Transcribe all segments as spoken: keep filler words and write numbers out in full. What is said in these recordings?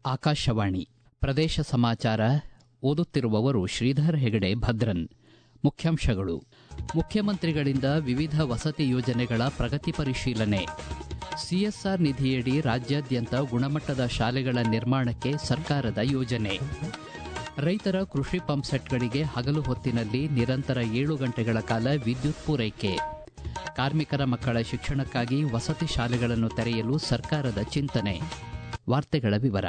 ಆಕಾಶವಾಣಿ ಪ್ರದೇಶ ಸಮಾಚಾರ ಓದುತ್ತಿರುವವರು ಶ್ರೀಧರ್ ಹೆಗಡೆ ಭದ್ರನ್. ಮುಖ್ಯಾಂಶಗಳು: ಮುಖ್ಯಮಂತ್ರಿಗಳಿಂದ ವಿವಿಧ ವಸತಿ ಯೋಜನೆಗಳ ಪ್ರಗತಿ ಪರಿಶೀಲನೆ. ಸಿಎಸ್ಆರ್ ನಿಧಿಯಡಿ ರಾಜ್ಯಾದ್ಯಂತ ಗುಣಮಟ್ಟದ ಶಾಲೆಗಳ ನಿರ್ಮಾಣಕ್ಕೆ ಸರ್ಕಾರದ ಯೋಜನೆ. ರೈತರ ಕೃಷಿ ಪಂಪ್ಸೆಟ್ಗಳಿಗೆ ಹಗಲು ಹೊತ್ತಿನಲ್ಲಿ ನಿರಂತರ ಏಳು ಗಂಟೆಗಳ ಕಾಲ ವಿದ್ಯುತ್ ಪೂರೈಕೆ. ಕಾರ್ಮಿಕರ ಮಕ್ಕಳ ಶಿಕ್ಷಣಕ್ಕಾಗಿ ವಸತಿ ಶಾಲೆಗಳನ್ನು ತೆರೆಯಲು ಸರ್ಕಾರದ ಚಿಂತನೆ. ವಾರ್ತೆಗಳ ವಿವರ.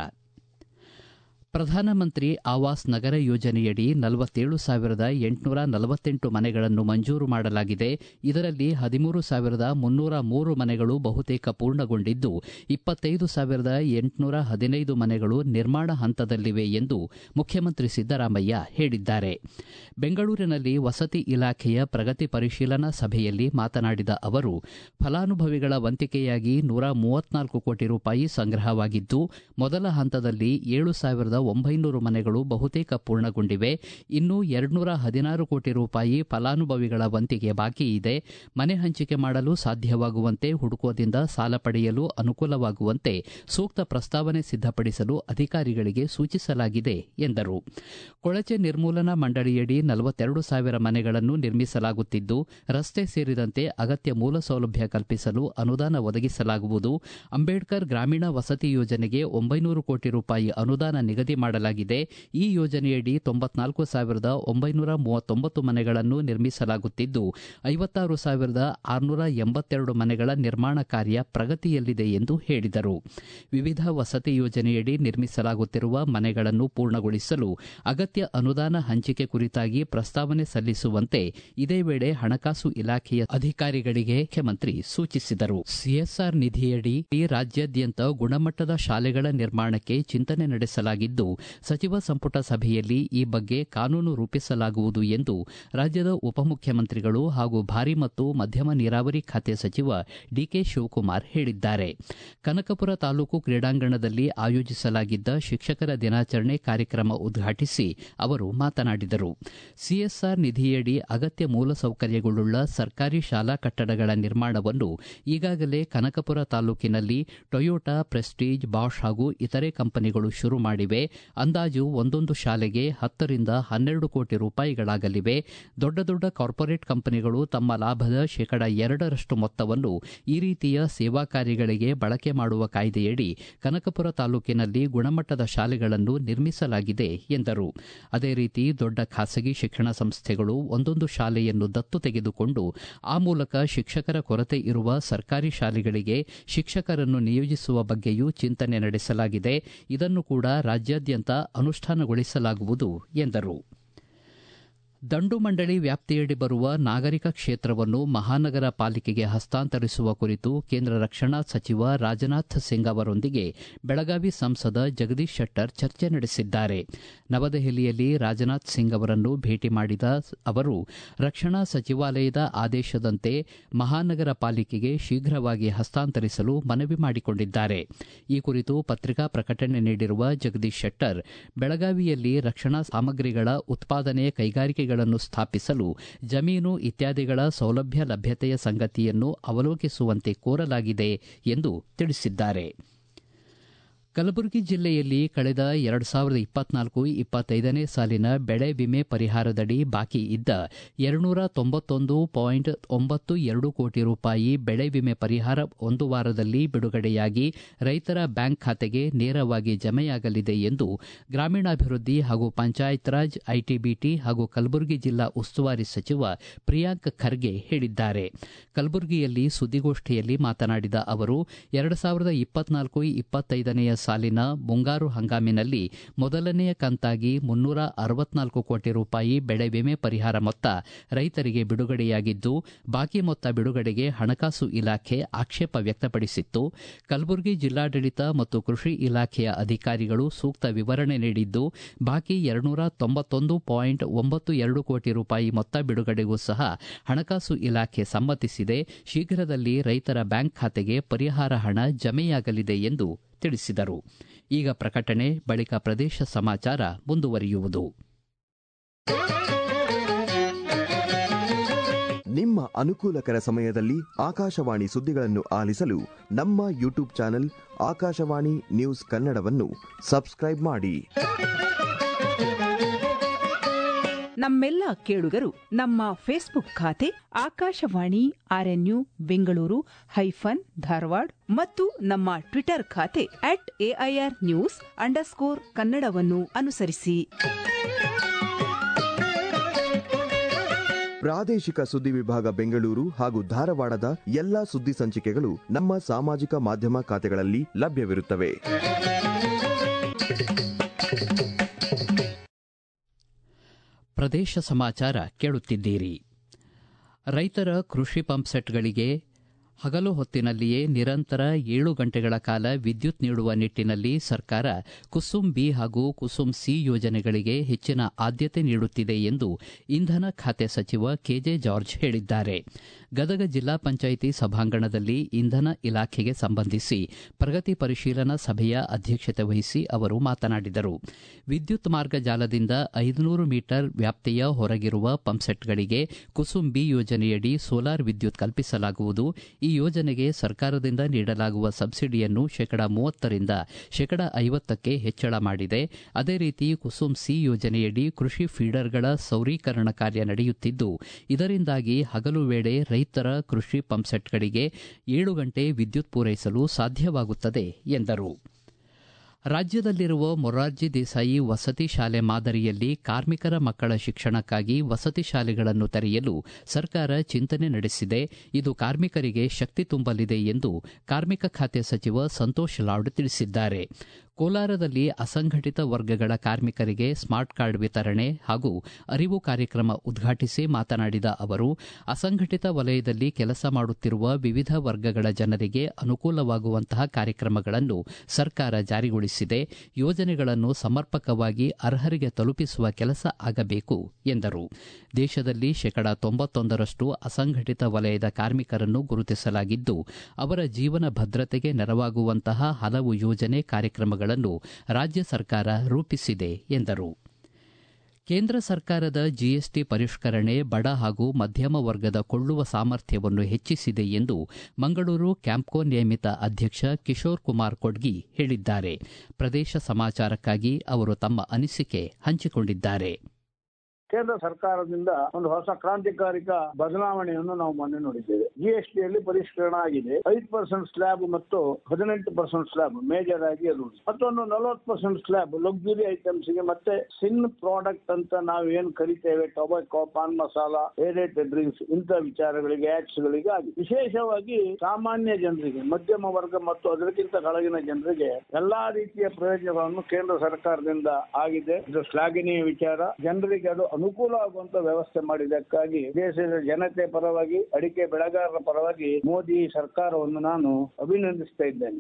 ಪ್ರಧಾನಮಂತ್ರಿ ಆವಾಸ್ ನಗರ ಯೋಜನೆಯಡಿ ನಲವತ್ತೇಳು ಸಾವಿರದ ಎಂಟುನೂರ ನಲವತ್ತೆಂಟು ಮನೆಗಳನ್ನು ಮಂಜೂರು ಮಾಡಲಾಗಿದೆ. ಇದರಲ್ಲಿ ಹದಿಮೂರು ಸಾವಿರದ ಮುನ್ನೂರ ಮೂರು ಮನೆಗಳು ಬಹುತೇಕ ಪೂರ್ಣಗೊಂಡಿದ್ದು, ಇಪ್ಪತ್ತೈದು ಸಾವಿರದ ಎಂಟುನೂರ ಹದಿನೈದು ಮನೆಗಳು ನಿರ್ಮಾಣ ಹಂತದಲ್ಲಿವೆ ಎಂದು ಮುಖ್ಯಮಂತ್ರಿ ಸಿದ್ದರಾಮಯ್ಯ ಹೇಳಿದ್ದಾರೆ. ಬೆಂಗಳೂರಿನಲ್ಲಿ ವಸತಿ ಇಲಾಖೆಯ ಪ್ರಗತಿ ಪರಿಶೀಲನಾ ಸಭೆಯಲ್ಲಿ ಮಾತನಾಡಿದ ಅವರು, ಫಲಾನುಭವಿಗಳ ವಂತಿಕೆಯಾಗಿ ನೂರ ಮೂವತ್ನಾಲ್ಕು ಕೋಟಿ ರೂಪಾಯಿ ಸಂಗ್ರಹವಾಗಿದ್ದು, ಮೊದಲ ಹಂತದಲ್ಲಿ ಏಳು ಸಾವಿರದ ಒಂಬೈನೂರು ಮನೆಗಳು ಬಹುತೇಕ ಪೂರ್ಣಗೊಂಡಿವೆ. ಇನ್ನು ಎರಡ್ನೂರ ಹದಿನಾರು ಕೋಟಿ ರೂಪಾಯಿ ಫಲಾನುಭವಿಗಳ ವಂತಿಗೆ ಬಾಕಿ ಇದೆ. ಮನೆ ಹಂಚಿಕೆ ಮಾಡಲು ಸಾಧ್ಯವಾಗುವಂತೆ ಹುಡುಕೋದಿಂದ ಸಾಲ ಪಡೆಯಲು ಅನುಕೂಲವಾಗುವಂತೆ ಸೂಕ್ತ ಪ್ರಸ್ತಾವನೆ ಸಿದ್ಧಪಡಿಸಲು ಅಧಿಕಾರಿಗಳಿಗೆ ಸೂಚಿಸಲಾಗಿದೆ ಎಂದರು. ಕೊಳಚೆ ನಿರ್ಮೂಲನಾ ಮಂಡಳಿಯಡಿ ನಲವತ್ತೆರಡು ಸಾವಿರ ಮನೆಗಳನ್ನು ನಿರ್ಮಿಸಲಾಗುತ್ತಿದ್ದು, ರಸ್ತೆ ಸೇರಿದಂತೆ ಅಗತ್ಯ ಮೂಲ ಸೌಲಭ್ಯ ಕಲ್ಪಿಸಲು ಅನುದಾನ ಒದಗಿಸಲಾಗುವುದು. ಅಂಬೇಡ್ಕರ್ ಗ್ರಾಮೀಣ ವಸತಿ ಯೋಜನೆಗೆ ಒಂಬೈನೂರು ಕೋಟಿ ರೂಪಾಯಿ ಅನುದಾನ ನಿಗದಿ ಮಾಡಲಾಗಿದೆ. ಈ ಯೋಜನೆಯಡಿ ತೊಂಬತ್ನಾಲ್ಕು ಸಾವಿರದ ಒಂಬೈನೂರ ಮೂವತ್ತೊಂಬತ್ತು ಮನೆಗಳನ್ನು ನಿರ್ಮಿಸಲಾಗುತ್ತಿದ್ದು, ಐವತ್ತಾರು ಸಾವಿರದ ಆರುನೂರ ಎಂಬತ್ತೆರಡು ಮನೆಗಳ ನಿರ್ಮಾಣ ಕಾರ್ಯ ಪ್ರಗತಿಯಲ್ಲಿದೆ ಎಂದು ಹೇಳಿದರು. ವಿವಿಧ ವಸತಿ ಯೋಜನೆಯಡಿ ನಿರ್ಮಿಸಲಾಗುತ್ತಿರುವ ಮನೆಗಳನ್ನು ಪೂರ್ಣಗೊಳಿಸಲು ಅಗತ್ಯ ಅನುದಾನ ಹಂಚಿಕೆ ಕುರಿತಾಗಿ ಪ್ರಸ್ತಾವನೆ ಸಲ್ಲಿಸುವಂತೆ ಇದೇ ವೇಳೆ ಹಣಕಾಸು ಇಲಾಖೆಯ ಅಧಿಕಾರಿಗಳಿಗೆ ಮುಖ್ಯಮಂತ್ರಿ ಸೂಚಿಸಿದರು. ಸಿಎಸ್ಆರ್ ನಿಧಿಯಡಿ ರಾಜ್ಯಾದ್ಯಂತ ಗುಣಮಟ್ಟದ ಶಾಲೆಗಳ ನಿರ್ಮಾಣಕ್ಕೆ ಚಿಂತನೆ ನಡೆಸಲಾಗಿದ್ದು, ಸಚಿವ ಸಂಪುಟ ಸಭೆಯಲ್ಲಿ ಈ ಬಗ್ಗೆ ಕಾನೂನು ರೂಪಿಸಲಾಗುವುದು ಎಂದು ರಾಜ್ಯದ ಉಪಮುಖ್ಯಮಂತ್ರಿಗಳು ಹಾಗೂ ಭಾರಿ ಮತ್ತು ಮಧ್ಯಮ ನೀರಾವರಿ ಖಾತೆ ಸಚಿವ ಡಿಕೆ ಶಿವಕುಮಾರ್ ಹೇಳಿದ್ದಾರೆ. ಕನಕಪುರ ತಾಲೂಕು ಕ್ರೀಡಾಂಗಣದಲ್ಲಿ ಆಯೋಜಿಸಲಾಗಿದ್ದ ಶಿಕ್ಷಕರ ದಿನಾಚರಣೆ ಕಾರ್ಯಕ್ರಮ ಉದ್ಘಾಟಿಸಿ ಅವರು ಮಾತನಾಡಿದರು. ಸಿಎಸ್ಆರ್ ನಿಧಿಯಡಿ ಅಗತ್ಯ ಮೂಲಸೌಕರ್ಯಗಳುಳ್ಳ ಸರ್ಕಾರಿ ಶಾಲಾ ಕಟ್ಟಡಗಳ ನಿರ್ಮಾಣವನ್ನು ಈಗಾಗಲೇ ಕನಕಪುರ ತಾಲೂಕಿನಲ್ಲಿ ಟೊಯೋಟಾ, ಪ್ರೆಸ್ಟೀಜ್, ಬಾಷ್ ಹಾಗೂ ಇತರೆ ಕಂಪನಿಗಳು ಶುರು ಮಾಡಿವೆ. ಅಂದಾಜು ಒಂದೊಂದು ಶಾಲೆಗೆ ಹತ್ತರಿಂದ ಹನ್ನೆರಡು ಕೋಟಿ ರೂಪಾಯಿಗಳಾಗಲಿವೆ. ದೊಡ್ಡ ದೊಡ್ಡ ಕಾರ್ಪೊರೇಟ್ ಕಂಪನಿಗಳು ತಮ್ಮ ಲಾಭದ ಶೇಕಡ ಎರಡರಷ್ಟು ಮೊತ್ತವನ್ನು ಈ ರೀತಿಯ ಸೇವಾ ಕಾರ್ಯಗಳಿಗೆ ಬಳಕೆ ಮಾಡುವ ಕಾಯ್ದೆಯಡಿ ಕನಕಪುರ ತಾಲೂಕಿನಲ್ಲಿ ಗುಣಮಟ್ಟದ ಶಾಲೆಗಳನ್ನು ನಿರ್ಮಿಸಲಾಗಿದೆ ಎಂದರು. ಅದೇ ರೀತಿ ದೊಡ್ಡ ಖಾಸಗಿ ಶಿಕ್ಷಣ ಸಂಸ್ಥೆಗಳು ಒಂದೊಂದು ಶಾಲೆಯನ್ನು ದತ್ತು ತೆಗೆದುಕೊಂಡು ಆ ಮೂಲಕ ಶಿಕ್ಷಕರ ಕೊರತೆ ಇರುವ ಸರ್ಕಾರಿ ಶಾಲೆಗಳಿಗೆ ಶಿಕ್ಷಕರನ್ನು ನಿಯೋಜಿಸುವ ಬಗ್ಗೆಯೂ ಚಿಂತನೆ ನಡೆಸಲಾಗಿದೆ. ಇದನ್ನು ಕೂಡ ರಾಜ್ಯಾದ್ಯಂತ ಅನುಷ್ಠಾನಗೊಳಿಸಲಾಗುವುದು ಎಂದರು. ದಂಡು ಮಂಡಳಿ ವ್ಯಾಪ್ತಿಯಡಿ ಬರುವ ನಾಗರಿಕ ಕ್ಷೇತ್ರವನ್ನು ಮಹಾನಗರ ಪಾಲಿಕೆಗೆ ಹಸ್ತಾಂತರಿಸುವ ಕುರಿತು ಕೇಂದ್ರ ರಕ್ಷಣಾ ಸಚಿವ ರಾಜನಾಥ್ ಸಿಂಗ್ ಅವರೊಂದಿಗೆ ಬೆಳಗಾವಿ ಸಂಸದ ಜಗದೀಶ್ ಶೆಟ್ಟರ್ ಚರ್ಚೆ ನಡೆಸಿದ್ದಾರೆ. ನವದೆಹಲಿಯಲ್ಲಿ ರಾಜನಾಥ್ ಸಿಂಗ್ ಅವರನ್ನು ಭೇಟಿ ಮಾಡಿದ ಅವರು ರಕ್ಷಣಾ ಸಚಿವಾಲಯದ ಆದೇಶದಂತೆ ಮಹಾನಗರ ಪಾಲಿಕೆಗೆ ಶೀಘ್ರವಾಗಿ ಹಸ್ತಾಂತರಿಸಲು ಮನವಿ ಮಾಡಿಕೊಂಡಿದ್ದಾರೆ. ಈ ಕುರಿತು ಪತ್ರಿಕಾ ಪ್ರಕಟಣೆ ನೀಡಿರುವ ಜಗದೀಶ್ ಶೆಟ್ಟರ್, ಬೆಳಗಾವಿಯಲ್ಲಿ ರಕ್ಷಣಾ ಸಾಮಗ್ರಿಗಳ ಉತ್ಪಾದನೆ ಕೈಗಾರಿಕೆಗಳ ಸ್ಥಾಪಿಸಲು ಜಮೀನು ಇತ್ಯಾದಿಗಳ ಸೌಲಭ್ಯ ಲಭ್ಯತೆಯ ಸಂಗತಿಯನ್ನು ಅವಲೋಕಿಸುವಂತೆ ಕೋರಲಾಗಿದೆ ಎಂದು ತಿಳಿಸಿದ್ದಾರೆ. ಕಲಬುರಗಿ ಜಿಲ್ಲೆಯಲ್ಲಿ ಕಳೆದ ಎರಡು ಸಾವಿರದ ಇಪ್ಪತ್ನಾಲ್ಕು ಇಪ್ಪತ್ತೈದನೇ ಸಾಲಿನ ಬೆಳೆ ವಿಮೆ ಪರಿಹಾರದಡಿ ಬಾಕಿ ಇದ್ದ ಎರಡುನೂರ ತೊಂಬತ್ತೊಂದು ಪಾಯಿಂಟ್ ಒಂಬತ್ತು ಎರಡು ಕೋಟಿ ರೂಪಾಯಿ ಬೆಳೆ ವಿಮೆ ಪರಿಹಾರ ಒಂದು ವಾರದಲ್ಲಿ ಬಿಡುಗಡೆಯಾಗಿ ರೈತರ ಬ್ಯಾಂಕ್ ಖಾತೆಗೆ ನೇರವಾಗಿ ಜಮೆಯಾಗಲಿದೆ ಎಂದು ಗ್ರಾಮೀಣಾಭಿವೃದ್ಧಿ ಹಾಗೂ ಪಂಚಾಯತ್ ರಾಜ್, ಐಟಿಬಿಟಿ ಹಾಗೂ ಕಲಬುರಗಿ ಜಿಲ್ಲಾ ಉಸ್ತುವಾರಿ ಸಚಿವ ಪ್ರಿಯಾಂಕ್ ಖರ್ಗೆ ಹೇಳಿದ್ದಾರೆ. ಕಲಬುರಗಿಯಲ್ಲಿ ಸುದ್ದಿಗೋಷ್ಠಿಯಲ್ಲಿ ಮಾತನಾಡಿದ ಅವರು, ಎರಡು ಸಾವಿರದ ಇಪ್ಪತ್ನಾಲ್ಕು ಇಪ್ಪತ್ತೈದನೆಯ ಸಾಲಿನ ಮುಂಗಾರು ಹಂಗಾಮಿನಲ್ಲಿ ಮೊದಲನೆಯ ಕಂತಾಗಿ ಮುನ್ನೂರ ಅರವತ್ನಾಲ್ಕು ಕೋಟಿ ರೂಪಾಯಿ ಬೆಳೆ ವಿಮೆ ಪರಿಹಾರ ಮೊತ್ತ ರೈತರಿಗೆ ಬಿಡುಗಡೆಯಾಗಿದ್ದು, ಬಾಕಿ ಮೊತ್ತ ಬಿಡುಗಡೆಗೆ ಹಣಕಾಸು ಇಲಾಖೆ ಆಕ್ಷೇಪ ವ್ಯಕ್ತಪಡಿಸಿತ್ತು. ಕಲಬುರಗಿ ಜಿಲ್ಲಾಡಳಿತ ಮತ್ತು ಕೃಷಿ ಇಲಾಖೆಯ ಅಧಿಕಾರಿಗಳು ಸೂಕ್ತ ವಿವರಣೆ ನೀಡಿದ್ದು, ಬಾಕಿ ಎರಡುನೂರ ತೊಂಬತ್ತೊಂದು ಪಾಯಿಂಟ್ ಒಂಬತ್ತು ಎರಡು ಕೋಟಿ ರೂಪಾಯಿ ಮೊತ್ತ ಬಿಡುಗಡೆಗೂ ಸಹ ಹಣಕಾಸು ಇಲಾಖೆ ಸಮ್ಮತಿಸಿದೆ. ಶೀಘ್ರದಲ್ಲಿ ರೈತರ ಬ್ಯಾಂಕ್ ಖಾತೆಗೆ ಪರಿಹಾರ ಹಣ ಜಮೆಯಾಗಲಿದೆ ಎಂದು ತಿಳಿಸಿದರು. ಈಗ ಪ್ರಕಟಣೆ ಬಳಿಕ ಪ್ರದೇಶ ಸಮಾಚಾರ ಮುಂದುವರಿಯುವುದು. ನಿಮ್ಮ ಅನುಕೂಲಕರ ಸಮಯದಲ್ಲಿ ಆಕಾಶವಾಣಿ ಸುದ್ದಿಗಳನ್ನು ಆಲಿಸಲು ನಮ್ಮ ಯೂಟ್ಯೂಬ್ ಚಾನೆಲ್ ಆಕಾಶವಾಣಿ ನ್ಯೂಸ್ ಕನ್ನಡವನ್ನು ಸಬ್ಸ್ಕ್ರೈಬ್ ಮಾಡಿ. ನಮ್ಮೆಲ್ಲ ಕೇಳುಗರು ನಮ್ಮ ಫೇಸ್ಬುಕ್ ಖಾತೆ ಆಕಾಶವಾಣಿ ಆರ್ಎನ್ಯು ಬೆಂಗಳೂರು ಹೈಫನ್ ಧಾರವಾಡ ಮತ್ತು ನಮ್ಮ ಟ್ವಿಟರ್ ಖಾತೆ ಅಟ್ ಎಐಆರ್ ನ್ಯೂಸ್ ಅಂಡರ್ಸ್ಕೋರ್ ಕನ್ನಡವನ್ನು ಅನುಸರಿಸಿ. ಪ್ರಾದೇಶಿಕ ಸುದ್ದಿ ವಿಭಾಗ ಬೆಂಗಳೂರು ಹಾಗೂ ಧಾರವಾಡದ ಎಲ್ಲಾ ಸುದ್ದಿ ಸಂಚಿಕೆಗಳು ನಮ್ಮ ಸಾಮಾಜಿಕ ಮಾಧ್ಯಮ ಖಾತೆಗಳಲ್ಲಿ ಲಭ್ಯವಿರುತ್ತವೆ. ಪ್ರದೇಶ ಸಮಾಚಾರ ಕೇಳುತ್ತಿದ್ದೀರಿ. ರೈತರ ಕೃಷಿ ಪಂಪ್ಸೆಟ್ಗಳಿಗೆ ಹಗಲು ಹೊತ್ತಿನಲ್ಲಿಯೇ ನಿರಂತರ ಏಳು ಗಂಟೆಗಳ ಕಾಲ ವಿದ್ಯುತ್ ನೀಡುವ ನಿಟ್ಟಿನಲ್ಲಿ ಸರ್ಕಾರ ಕುಸುಮ್ ಬಿ ಹಾಗೂ ಕುಸುಮ್ ಸಿ ಯೋಜನೆಗಳಿಗೆ ಹೆಚ್ಚಿನ ಆದ್ಯತೆ ನೀಡುತ್ತಿದೆ ಎಂದು ಇಂಧನ ಖಾತೆ ಸಚಿವ ಕೆಜೆ ಜಾರ್ಜ್ ಹೇಳಿದ್ದಾರೆ. ಗದಗ ಜಿಲ್ಲಾ ಪಂಚಾಯಿತಿ ಸಭಾಂಗಣದಲ್ಲಿ ಇಂಧನ ಇಲಾಖೆಗೆ ಸಂಬಂಧಿಸಿ ಪ್ರಗತಿ ಪರಿಶೀಲನಾ ಸಭೆಯ ಅಧ್ಯಕ್ಷತೆ ವಹಿಸಿ ಅವರು ಮಾತನಾಡಿದರು. ವಿದ್ಯುತ್ ಮಾರ್ಗ ಜಾಲದಿಂದ ಐದುನೂರು ಮೀಟರ್ ವ್ಯಾಪ್ತಿಯ ಹೊರಗಿರುವ ಪಂಪ್ಸೆಟ್ಗಳಿಗೆ ಕುಸುಮ್ ಬಿ ಯೋಜನೆಯಡಿ ಸೋಲಾರ್ ವಿದ್ಯುತ್ ಕಲ್ಪಿಸಲಾಗುವುದು. ಈ ಯೋಜನೆಗೆ ಸರ್ಕಾರದಿಂದ ನೀಡಲಾಗುವ ಸಬ್ಸಿಡಿಯನ್ನು ಶೇಕಡಾ ಮೂವತ್ತರಿಂದ ಶೇಕಡಾ ಐವತ್ತಕ್ಕೆ ಹೆಚ್ಚಳ ಮಾಡಿದೆ. ಅದೇ ರೀತಿ ಕುಸುಮ್ ಸಿ ಯೋಜನೆಯಡಿ ಕೃಷಿ ಫೀಡರ್ಗಳ ಸೌರೀಕರಣ ಕಾರ್ಯ ನಡೆಯುತ್ತಿದ್ದು, ಇದರಿಂದಾಗಿ ಹಗಲು ವೇಳೆ ರೈತರ ಕೃಷಿ ಪಂಪ್ಸೆಟ್ಗಳಿಗೆ ಏಳು ಗಂಟೆ ವಿದ್ಯುತ್ ಪೂರೈಸಲು ಸಾಧ್ಯವಾಗುತ್ತದೆ ಎಂದರು. ರಾಜ್ಯದಲ್ಲಿರುವ ಮೊರಾರ್ಜಿ ದೇಸಾಯಿ ವಸತಿ ಶಾಲೆ ಮಾದರಿಯಲ್ಲಿ ಕಾರ್ಮಿಕರ ಮಕ್ಕಳ ಶಿಕ್ಷಣಕ್ಕಾಗಿ ವಸತಿ ಶಾಲೆಗಳನ್ನು ತೆರೆಯಲು ಸರ್ಕಾರ ಚಿಂತನೆ ನಡೆಸಿದೆ. ಇದು ಕಾರ್ಮಿಕರಿಗೆ ಶಕ್ತಿ ತುಂಬಲಿದೆ ಎಂದು ಕಾರ್ಮಿಕ ಖಾತೆ ಸಚಿವ ಸಂತೋಷ್ ಲಾಡ್ ತಿಳಿಸಿದ್ದಾರೆ. ಕೋಲಾರದಲ್ಲಿ ಅಸಂಘಟಿತ ವರ್ಗಗಳ ಕಾರ್ಮಿಕರಿಗೆ ಸ್ಮಾರ್ಟ್ ಕಾರ್ಡ್ ವಿತರಣೆ ಹಾಗೂ ಅರಿವು ಕಾರ್ಯಕ್ರಮ ಉದ್ಘಾಟಿಸಿ ಮಾತನಾಡಿದ ಅವರು, ಅಸಂಘಟಿತ ವಲಯದಲ್ಲಿ ಕೆಲಸ ಮಾಡುತ್ತಿರುವ ವಿವಿಧ ವರ್ಗಗಳ ಜನರಿಗೆ ಅನುಕೂಲವಾಗುವಂತಹ ಕಾರ್ಯಕ್ರಮಗಳನ್ನು ಸರ್ಕಾರ ಜಾರಿಗೊಳಿಸಿದೆ. ಯೋಜನೆಗಳನ್ನು ಸಮರ್ಪಕವಾಗಿ ಅರ್ಹರಿಗೆ ತಲುಪಿಸುವ ಕೆಲಸ ಆಗಬೇಕು ಎಂದರು. ದೇಶದಲ್ಲಿ ಶೇಕಡಾ ತೊಂಬತ್ತೊಂದರಷ್ಟು ಅಸಂಘಟಿತ ವಲಯದ ಕಾರ್ಮಿಕರನ್ನು ಗುರುತಿಸಲಾಗಿದ್ದು, ಅವರ ಜೀವನ ಭದ್ರತೆಗೆ ನೆರವಾಗುವಂತಹ ಹಲವು ಯೋಜನೆ ಕಾರ್ಯಕ್ರಮಗಳು ರಾಜ್ಯ ಸರ್ಕಾರ ರೂಪಿಸಿದೆ ಎಂದರು. ಕೇಂದ್ರ ಸರ್ಕಾರದ ಜಿಎಸ್ಟಿ ಪರಿಷ್ಕರಣೆ ಬಡ ಹಾಗೂ ಮಧ್ಯಮ ವರ್ಗದ ಕೊಳ್ಳುವ ಸಾಮರ್ಥ್ಯವನ್ನು ಹೆಚ್ಚಿಸಿದೆ ಎಂದು ಮಂಗಳೂರು ಕ್ಯಾಂಪ್ಕೋ ನೇಮಿತ ಅಧ್ಯಕ್ಷ ಕಿಶೋರ್ ಕುಮಾರ್ ಕೊಡ್ಗಿ ಹೇಳಿದ್ದಾರೆ. ಪ್ರದೇಶ ಸಮಾಚಾರಕ್ಕಾಗಿ ಅವರು ತಮ್ಮ ಅನಿಸಿಕೆ ಹಂಚಿಕೊಂಡಿದ್ದಾರೆ. ಕೇಂದ್ರ ಸರ್ಕಾರದಿಂದ ಒಂದು ಹೊಸ ಕ್ರಾಂತಿಕಾರಿಕ ಬದಲಾವಣೆಯನ್ನು ನಾವು ಮೊನ್ನೆ ನೋಡಿದ್ದೇವೆ. ಜಿಎಸ್ಟಿಯಲ್ಲಿ ಪರಿಷ್ಕರಣೆ ಆಗಿದೆ. ಐದು ಪರ್ಸೆಂಟ್ ಸ್ಲ್ಯಾಬ್ ಮತ್ತು ಹದಿನೆಂಟು ಪರ್ಸೆಂಟ್ ಸ್ಲ್ಯಾಬ್ ಮೇಜರ್ ಆಗಿ ಅದು ಮತ್ತೊಂದು ನಲವತ್ತು ಪರ್ಸೆಂಟ್ ಸ್ಲ್ಯಾಬ್ ಲಕ್ಸುರಿ ಐಟಮ್ಸ್ ಗೆ ಮತ್ತೆ ಸಿನ್ ಪ್ರಾಡಕ್ಟ್ ಅಂತ ನಾವು ಏನ್ ಕರಿತೇವೆ, tobacco, paan masala, aerated drinks ಇಂಥ ವಿಚಾರಗಳಿಗೆ ಆಕ್ಟ್ಸ್ ಗಳಿಗೆ ಆಗಿದೆ. ವಿಶೇಷವಾಗಿ ಸಾಮಾನ್ಯ ಜನರಿಗೆ, ಮಧ್ಯಮ ವರ್ಗ ಮತ್ತು ಅದಕ್ಕಿಂತ ಕೆಳಗಿನ ಜನರಿಗೆ ಎಲ್ಲಾ ರೀತಿಯ ಪ್ರಯೋಜನಗಳನ್ನು ಕೇಂದ್ರ ಸರ್ಕಾರದಿಂದ ಆಗಿದೆ. ಇದು ಶ್ಲಾಘನೀಯ ವಿಚಾರ. ಜನರಿಗೆ ಅದು ಅನುಕೂಲ ಆಗುವಂತ ವ್ಯವಸ್ಥೆ ಮಾಡಿದ್ದಕ್ಕಾಗಿ ದೇಶದ ಜನತೆ ಪರವಾಗಿ, ಅಡಿಕೆ ಬೆಳೆಗಾರರ ಪರವಾಗಿ ಮೋದಿ ಸರ್ಕಾರವನ್ನು ನಾನು ಅಭಿನಂದಿಸ್ತಾ ಇದ್ದೇನೆ.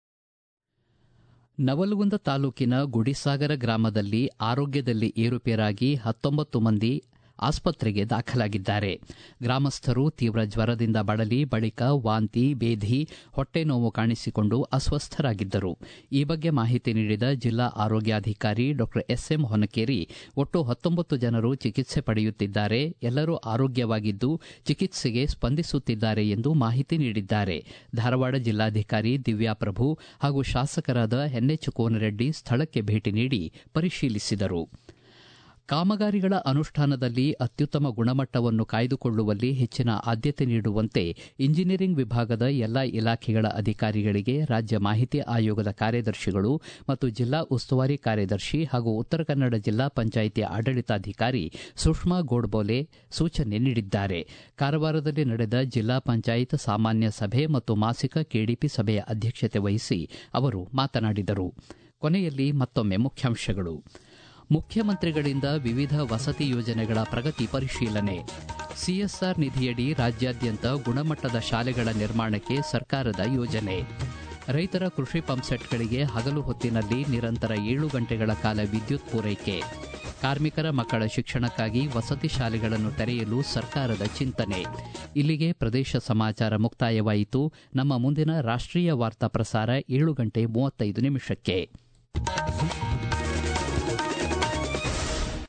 ನವಲಗುಂದ ತಾಲೂಕಿನ ಗುಡಿಸಾಗರ ಗ್ರಾಮದಲ್ಲಿ ಆರೋಗ್ಯದಲ್ಲಿ ಏರುಪೇರಾಗಿ ಹತ್ತೊಂಬತ್ತು ಮಂದಿ ಆಸ್ಪತ್ರೆಗೆ ದಾಖಲಾಗಿದ್ದಾರೆ. ಗ್ರಾಮಸ್ಥರು ತೀವ್ರ ಜ್ವರದಿಂದ ಬಳಲಿ ಬಳಿಕ ವಾಂತಿ, ಬೇಧಿ, ಹೊಟ್ಟೆ ನೋವು ಕಾಣಿಸಿಕೊಂಡು ಅಸ್ವಸ್ಥರಾಗಿದ್ದರು. ಈ ಬಗ್ಗೆ ಮಾಹಿತಿ ನೀಡಿದ ಜಿಲ್ಲಾ ಆರೋಗ್ಯಾಧಿಕಾರಿ ಡಾ ಎಸ್ ಎಂ ಹೊನಕೇರಿ, ಒಟ್ಟು ಹತ್ತೊಂಬತ್ತು ಜನರು ಚಿಕಿತ್ಸೆ ಪಡೆಯುತ್ತಿದ್ದಾರೆ. ಎಲ್ಲರೂ ಆರೋಗ್ಯವಾಗಿದ್ದು ಚಿಕಿತ್ಸೆಗೆ ಸ್ಪಂದಿಸುತ್ತಿದ್ದಾರೆ ಎಂದು ಮಾಹಿತಿ ನೀಡಿದ್ದಾರೆ. ಧಾರವಾಡ ಜಿಲ್ಲಾಧಿಕಾರಿ ದಿವ್ಯಾಪ್ರಭು ಹಾಗೂ ಶಾಸಕರಾದ ಎನ್ ಎಚ್ ಕೋನರೆಡ್ಡಿ ಸ್ಥಳಕ್ಕೆ ಭೇಟಿ ನೀಡಿ ಪರಿಶೀಲಿಸಿದರು. ಕಾಮಗಾರಿಗಳ ಅನುಷ್ಠಾನದಲ್ಲಿ ಅತ್ಯುತ್ತಮ ಗುಣಮಟ್ಟವನ್ನು ಕಾಯ್ದುಕೊಳ್ಳುವಲ್ಲಿ ಹೆಚ್ಚಿನ ಆದ್ಯತೆ ನೀಡುವಂತೆ ಇಂಜಿನಿಯರಿಂಗ್ ವಿಭಾಗದ ಎಲ್ಲಾ ಇಲಾಖೆಗಳ ಅಧಿಕಾರಿಗಳಿಗೆ ರಾಜ್ಯ ಮಾಹಿತಿ ಆಯೋಗದ ಕಾರ್ಯದರ್ಶಿಗಳು ಮತ್ತು ಜಿಲ್ಲಾ ಉಸ್ತುವಾರಿ ಕಾರ್ಯದರ್ಶಿ ಹಾಗೂ ಉತ್ತರ ಕನ್ನಡ ಜಿಲ್ಲಾ ಪಂಚಾಯಿತಿ ಆಡಳಿತಾಧಿಕಾರಿ ಸುಷ್ಮಾ ಗೋಡ್ಬೋಲೆ ಸೂಚನೆ ನೀಡಿದ್ದಾರೆ. ಕಾರವಾರದಲ್ಲಿ ನಡೆದ ಜಿಲ್ಲಾ ಪಂಚಾಯತ್ ಸಾಮಾನ್ಯ ಸಭೆ ಮತ್ತು ಮಾಸಿಕ ಕೆಡಿಪಿ ಸಭೆಯ ಅಧ್ಯಕ್ಷತೆ ವಹಿಸಿ ಅವರು ಮಾತನಾಡಿದರು. ಕೊನೆಯಲ್ಲಿ ಮತ್ತೊಮ್ಮೆ ಮುಖ್ಯಾಂಶಗಳು. ಮುಖ್ಯಮಂತ್ರಿಗಳಿಂದ ವಿವಿಧ ವಸತಿ ಯೋಜನೆಗಳ ಪ್ರಗತಿ ಪರಿಶೀಲನೆ. ಸಿಎಸ್ಆರ್ ನಿಧಿಯಡಿ ರಾಜ್ಯಾದ್ಯಂತ ಗುಣಮಟ್ಟದ ಶಾಲೆಗಳ ನಿರ್ಮಾಣಕ್ಕೆ ಸರ್ಕಾರದ ಯೋಜನೆ. ರೈತರ ಕೃಷಿ ಪಂಪ್ಸೆಟ್ಗಳಿಗೆ ಹಗಲು ಹೊತ್ತಿನಲ್ಲಿ ನಿರಂತರ ಏಳು ಗಂಟೆಗಳ ಕಾಲ ವಿದ್ಯುತ್ ಪೂರೈಕೆ. ಕಾರ್ಮಿಕರ ಮಕ್ಕಳ ಶಿಕ್ಷಣಕ್ಕಾಗಿ ವಸತಿ ಶಾಲೆಗಳನ್ನು ತೆರೆಯಲು ಸರ್ಕಾರದ ಚಿಂತನೆ. ಇಲ್ಲಿಗೆ ಪ್ರದೇಶ ಸಮಾಚಾರ ಮುಕ್ತಾಯವಾಯಿತು. ನಮ್ಮ ಮುಂದಿನ ರಾಷ್ಟ್ರೀಯ ವಾರ್ತಾ ಪ್ರಸಾರ ಏಳು ಗಂಟೆ ಮೂವತ್ತೈದು ನಿಮಿಷಕ್ಕೆ.